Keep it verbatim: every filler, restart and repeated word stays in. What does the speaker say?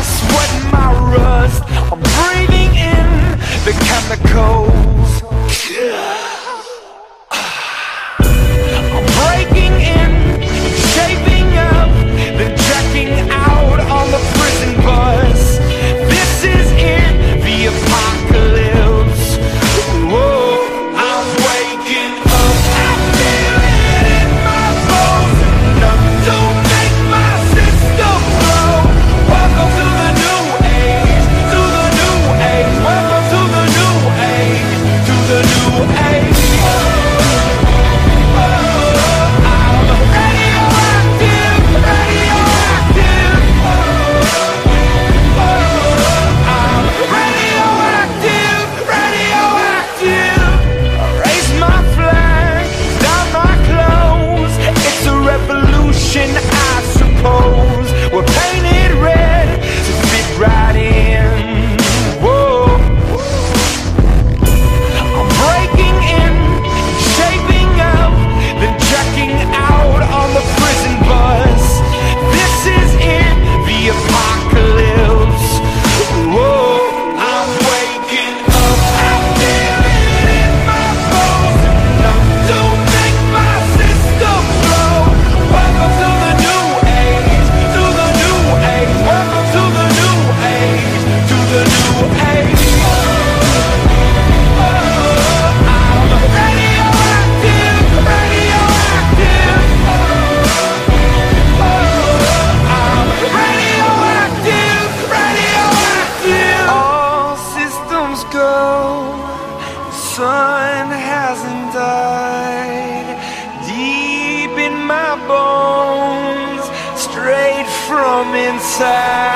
sweat and my rust. I'm breathing in the chemicals. I'm breaking in, shaping up, then checking out on the prison bus. This is it, the apocalypse. Whoa, I'm waking up. I feel it in my bones, enough to make my system blow. Welcome to the new age, to the new age. Welcome to the new age, to the new age. I suppose we're painted red to fit right in. Whoa, I'm breaking in, shaping up, then checking out on the prison bus. This is it, the apocalypse. Whoa, I'm waking up. I feel it in my bones, enough to make my system blow. Welcome to the new age, to the new age. Welcome to the new age, to the new age. I'm radioactive, radioactive. I'm radioactive, radioactive. All systems go, sun hasn't died. Deep in my bones, straight from inside.